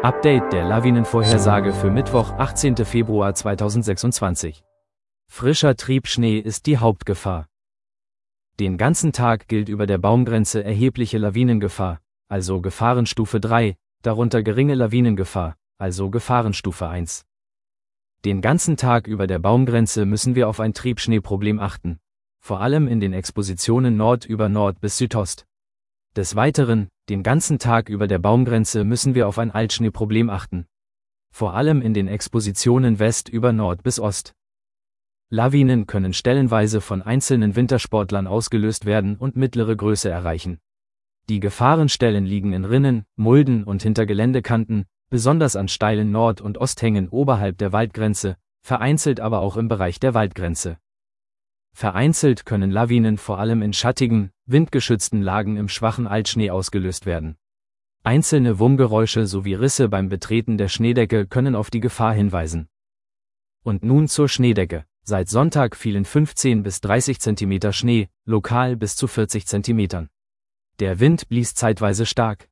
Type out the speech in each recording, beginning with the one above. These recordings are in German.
Update der Lawinenvorhersage für Mittwoch, 18. Februar 2026. Frischer Triebschnee ist die Hauptgefahr. Den ganzen Tag gilt über der Baumgrenze erhebliche Lawinengefahr, also Gefahrenstufe 3, darunter geringe Lawinengefahr, also Gefahrenstufe 1. Den ganzen Tag über der Baumgrenze müssen wir auf ein Triebschneeproblem achten, vor allem in den Expositionen Nord über Nord bis Südost. Des Weiteren, den ganzen Tag über der Baumgrenze müssen wir auf ein Altschneeproblem achten, vor allem in den Expositionen West über Nord bis Ost. Lawinen können stellenweise von einzelnen Wintersportlern ausgelöst werden und mittlere Größe erreichen. Die Gefahrenstellen liegen in Rinnen, Mulden und hinter Geländekanten, besonders an steilen Nord- und Osthängen oberhalb der Waldgrenze, vereinzelt aber auch im Bereich der Waldgrenze. Vereinzelt können Lawinen vor allem in schattigen, windgeschützten Lagen im schwachen Altschnee ausgelöst werden. Einzelne Wummgeräusche sowie Risse beim Betreten der Schneedecke können auf die Gefahr hinweisen. Und nun zur Schneedecke. Seit Sonntag fielen 15 bis 30 cm Schnee, lokal bis zu 40 cm. Der Wind blies zeitweise stark.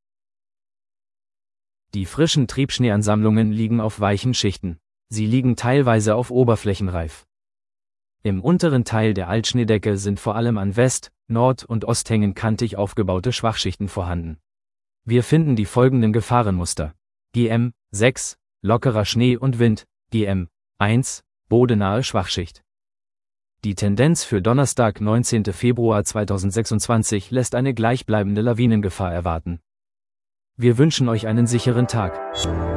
Die frischen Triebschneeansammlungen liegen auf weichen Schichten. Sie liegen teilweise auf Oberflächenreif. Im unteren Teil der Altschneedecke sind vor allem an West-, Nord- und Osthängen kantig aufgebaute Schwachschichten vorhanden. Wir finden die folgenden Gefahrenmuster: GM 6, lockerer Schnee und Wind, GM 1, bodenahe Schwachschicht. Die Tendenz für Donnerstag, 19. Februar 2026 lässt eine gleichbleibende Lawinengefahr erwarten. Wir wünschen euch einen sicheren Tag.